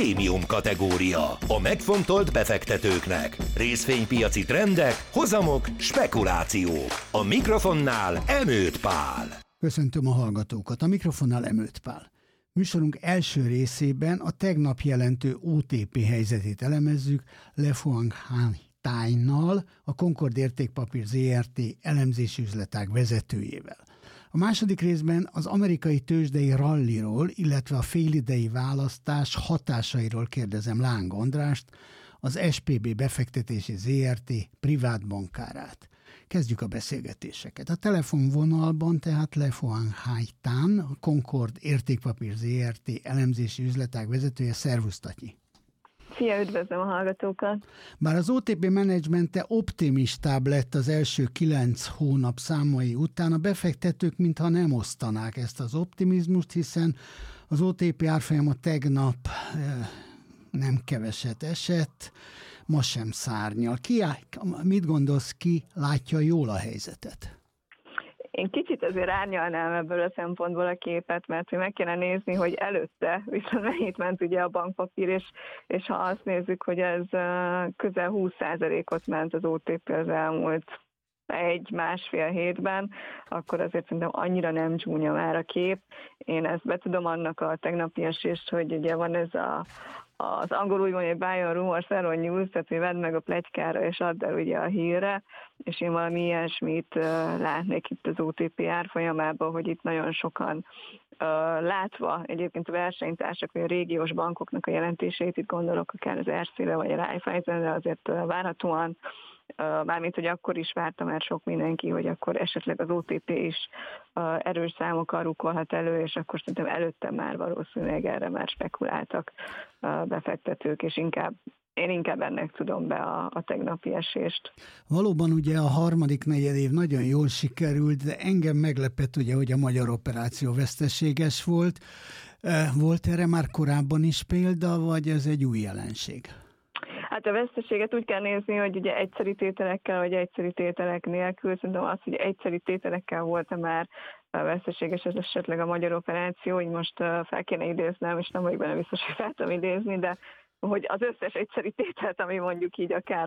prémium kategória. A megfontolt befektetőknek. Részvénypiaci trendek, hozamok, spekulációk. A mikrofonnál Emőt Pál. Köszöntöm a hallgatókat. A mikrofonnál Emőt Pál. Műsorunk első részében a tegnap jelentő OTP helyzetét elemezzük LeFuang Han-Tainnal, a Concord Értékpapír Zrt. Elemzési üzletág vezetőjével. A második részben az amerikai tőzsdei ralliról, illetve a félidei választás hatásairól kérdezem Láng Andrást, az SPB Befektetési Zrt. Privát bankárát. Kezdjük a beszélgetéseket. A telefonvonalban tehát LeFuang Han-Taill, a Concord Értékpapír Zrt. Elemzési üzletág vezetője. Szervusz, Tatyi! Szia, üdvözlöm a hallgatókat! Bár az OTP menedzsmente optimistább lett az első 9 hónap számai után, a befektetők mintha nem osztanák ezt az optimizmust, hiszen az OTP árfolyama tegnap nem keveset esett, ma sem szárnyal. Mit gondolsz, ki látja jól a helyzetet? Én kicsit azért árnyalnám ebből a szempontból a képet, mert meg kéne nézni, hogy előtte viszont mennyit ment ugye a bankpapír, és ha azt nézzük, hogy ez közel 20%-ot ment az OTP az elmúlt 1-1,5 hétben, akkor azért szerintem annyira nem csúnya már a kép. Én ezt betudom annak a tegnapi esést, hogy ugye van ez az angolul úgy mondja, hogy buy on rumor, sell on news, tehát hogy vedd meg a pletykára és add el ugye a hírre, és én valami ilyesmit látnék itt az OTP árfolyamában, hogy itt nagyon sokan látva egyébként a versenytársak, vagy a régiós bankoknak a jelentését, itt gondolok akár az Erste-re vagy a Raiffeisenre, azért várhatóan, mármint, hogy akkor is várta már sok mindenki, hogy akkor esetleg az OTP is erős számokkal rukkolhat elő, és akkor szerintem előtte már valószínűleg erre már spekuláltak befektetők, és én inkább ennek tudom be a tegnapi esést. Valóban ugye a harmadik negyedév nagyon jól sikerült, de engem meglepett ugye, hogy a magyar operáció veszteséges volt. Volt erre már korábban is példa, vagy ez egy új jelenség? Hát a veszteséget úgy kell nézni, hogy ugye egyszeri tételekkel, vagy egyszeri tételek nélkül. Szerintem az, hogy egyszeri tételekkel volt már veszteséges esetleg a magyar operáció, így most fel kéne idéznem, és nem vagyok benne biztos, hogy fel tudom idézni, de hogy az összes egyszeri tételt, ami mondjuk így akár